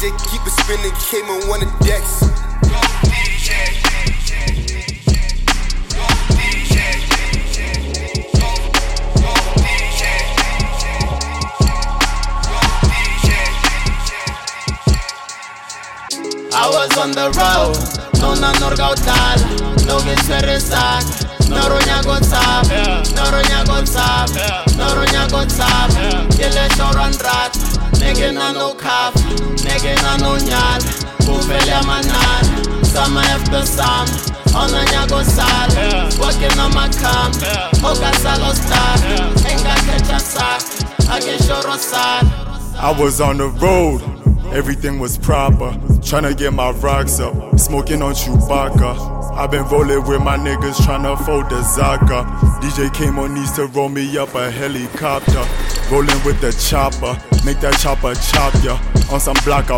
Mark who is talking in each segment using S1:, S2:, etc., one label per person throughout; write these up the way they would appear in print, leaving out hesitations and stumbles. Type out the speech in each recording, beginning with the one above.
S1: DJ keep it spinning, came on one of decks.
S2: I was on the road, no na norgautal, no get serisak, no ronya gotsap, no ronya gotsap, no ronya gotsap, kele shoran rat, nege na no kaf, nege na no nyal, kufele manan, sama after sam, ona nya gosal, working on my camp, oka salostar, enga kecha sak, ake shorosal.
S3: I was on the road. Everything was proper, tryna get my rocks up, smoking on Chewbacca. I've been rolling with my niggas tryna fold the Zaka. DJ came on these to roll me up a helicopter. Rolling with the chopper, make that chopper chop ya. On some blocker,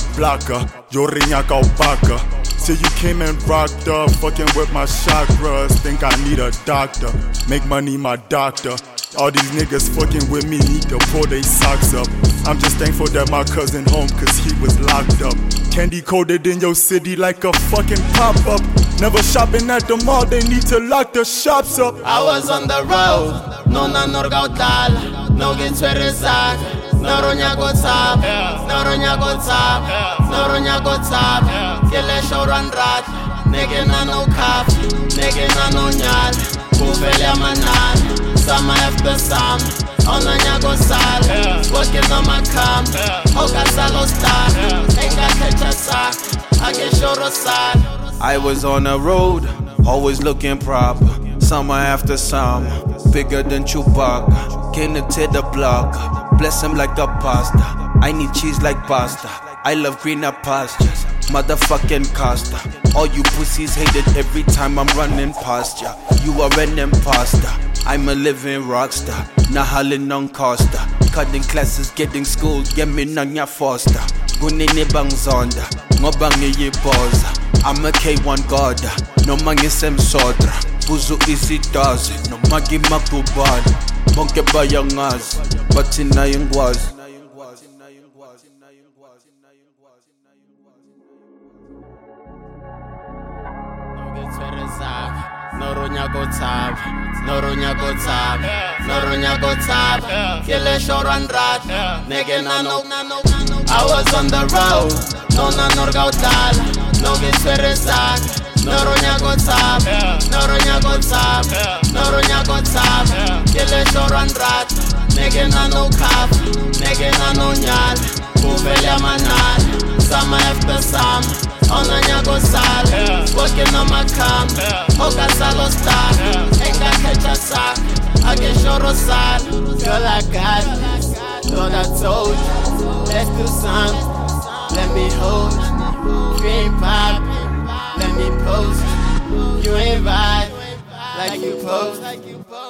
S3: yo riñaca opaca. Till you came and rocked up, fucking with my chakras. Think I need a doctor, make money my doctor. All these niggas fucking with me need to pull they socks up. I'm just thankful that my cousin home cause he was locked up. Candy coated in your city like a fucking pop-up. Never shopping at the mall, they need to lock the shops up.
S2: I was on the road, no na norgautal, no get serisak, no ronya gotsap, no ronya gotsap, no ronya gotsap, kele shoran rat, nege na no kaf, nege na no nyal, kufele manan, sama after sam, ona nya gosal, working on my camp, oka salostar, enga kecha sak, ake shorosal.
S4: I was on the road, always looking proper. Summer after summer, bigger than Chewbacca. Came to the block, bless him like a pasta. I need cheese like pasta. I love greener pastures, motherfucking Costa. All you pussies hate it every time I'm running past ya. You are an imposter, I'm a living rockstar. Nahalin on Costa, cutting classes, getting school, get me nanya foster. Gunini bang zonda, ngobangi ye boza. I'm a K1 god, no mangi sem sodra. Buzu easy does it, no magi makubad. Bonke bayangaz, but in was.
S2: No ronya gotsap, no ronya gotsap, no ronya gotsap, kele shoran rat, nege na no. I was on the road, no na norgautal, no get serisak, no ronya gotsap, no ronya gotsap, no ronya gotsap, kele shoran rat, nege na no kaf, nege na no nyal, kufele manan, sama after sam. Ona nya gosal, working on my camp, oka salostar, enga kecha sak, ake shorosal. Girl I got this, Lord I told you, let's do something, let me hold you. You ain't pop, let me post you. You ain't vibe, like you post.